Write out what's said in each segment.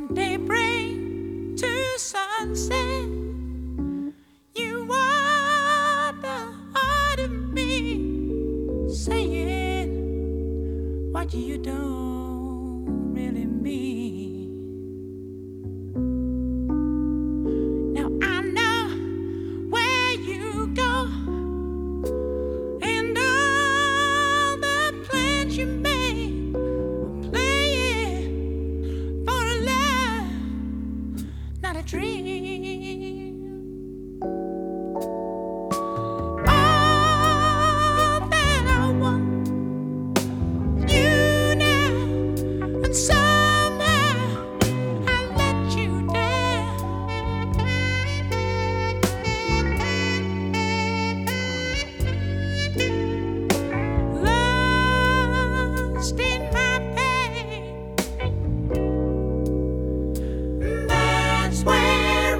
From daybreak to sunset, you are the heart of me, saying what you don't really mean. Now I know where you go and all the plans you made, playing for a love, not a dream. All that I want, you now, and somehow I let you down. Lost in my pain, that's where I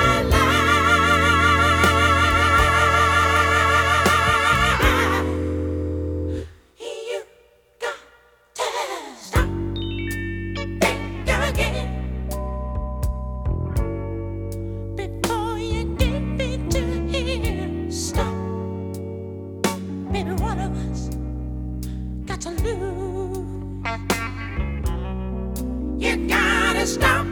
lie. You got to stop, think again before you get me to here. Stop, maybe one of us got to lose. You gotta stop.